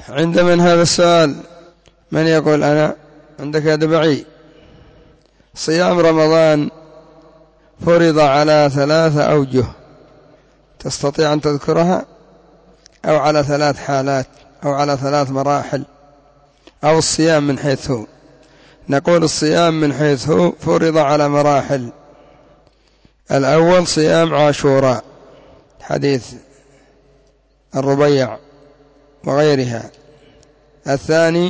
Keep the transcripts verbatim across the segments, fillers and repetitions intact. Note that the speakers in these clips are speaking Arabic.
عند من هذا السؤال؟ من يقول أنا؟ عندك يا دبعي. صيام رمضان فرض على ثلاثة أوجه، تستطيع أن تذكرها؟ أو على ثلاث حالات، أو على ثلاث مراحل، أو الصيام من حيث هو. نقول الصيام من حيث هو فرض على مراحل. الأول صيام عاشوراء، حديث الربيع وغيرها. الثاني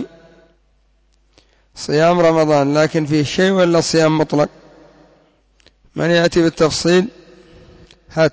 صيام رمضان، لكن فيه شيء ولا صيام مطلق؟ من يأتي بالتفصيل؟ هات.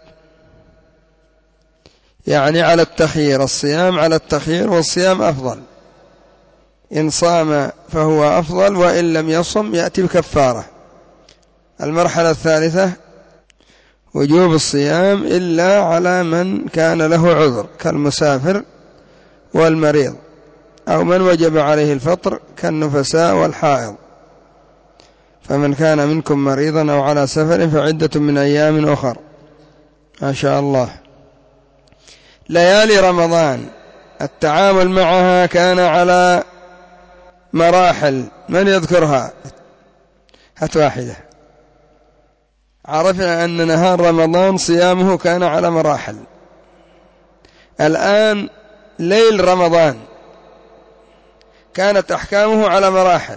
يعني على التخيير، الصيام على التخيير، والصيام أفضل، إن صام فهو أفضل، وإن لم يصم يأتي بكفارة. المرحلة الثالثة وجوب الصيام إلا على من كان له عذر كالمسافر والمريض، أو من وجب عليه الفطر كالنفساء والحائض. فمن كان منكم مريضا أو على سفر فعدة من أيام أخر. ما شاء الله. ليالي رمضان التعامل معها كان على مراحل، من يذكرها؟ هات واحدة. عرفنا أن نهار رمضان صيامه كان على مراحل. الآن ليل رمضان كانت أحكامه على مراحل.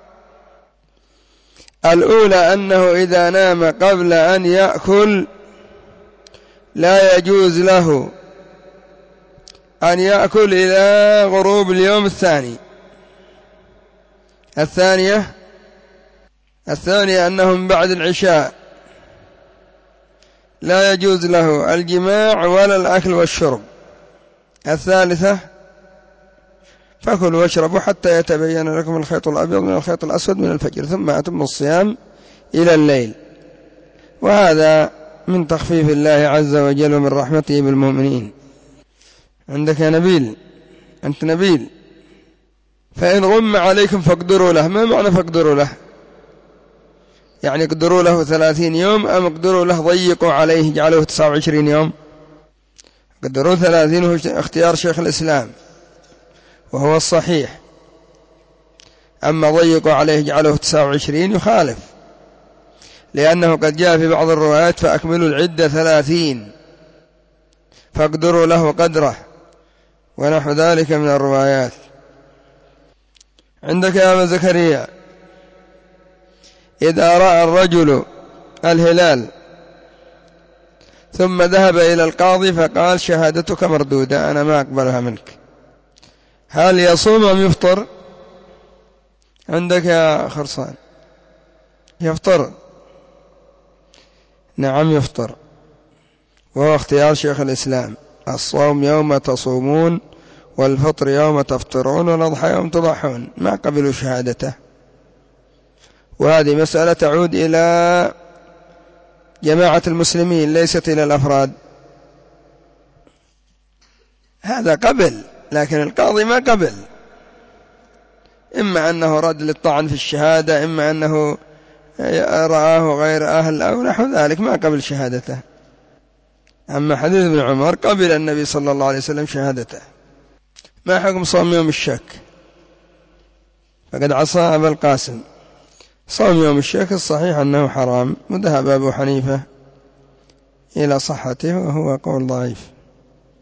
الأولى أنه إذا نام قبل أن يأكل لا يجوز له أن يأكل إلى غروب اليوم الثاني. الثانية الثانية أنه من بعد العشاء لا يجوز له الجماع ولا الأكل والشرب. الثالثة فكلوا واشربوا حتى يتبين لكم الخيط الأبيض من الخيط الأسود من الفجر ثم أتموا الصيام إلى الليل. وهذا من تخفيف الله عز وجل ومن رحمته بالمؤمنين. عندك يا نبيل؟ أنت نبيل. فإن غم عليكم فاقدروا له. ما معنى فاقدروا له؟ يعني اقدروا له ثلاثين يوم، أم اقدروا له ضيقوا عليه اجعلوه تسعة وعشرين يوم؟ اقدروا ثلاثين هو اختيار شيخ الإسلام وهو الصحيح. أما ضيقوا عليه اجعلوه تسعة وعشرين يخالف، لأنه قد جاء في بعض الروايات فأكملوا العدة ثلاثين فاقدروا له قدره ونحو ذلك من الروايات. عندك يا أبا زكريا؟ إذا رأى الرجل الهلال ثم ذهب إلى القاضي فقال شهادتك مردودة أنا ما أقبلها منك، هل يصوم أم يفطر؟ عندك يا خرصان؟ يفطر. نعم يفطر، وهو اختيار شيخ الإسلام. الصوم يوم تصومون والفطر يوم تفطرون والأضحى يوم تضحون. ما قبلوا شهادته. وهذه مسألة تعود إلى جماعة المسلمين ليست إلى الأفراد. هذا قبل، لكن القاضي ما قبل، إما أنه رد للطعن في الشهادة، إما أنه رآه غير أهل أو نحو ذلك، ما قبل شهادته. أما حديث ابن عمر قبل النبي صلى الله عليه وسلم شهادته. ما حكم صوم يوم الشك؟ فقد عصى أبا القاسم. صوم يوم الشك الصحيح أنه حرام، وذهب أبو حنيفة إلى صحته وهو قول ضعيف.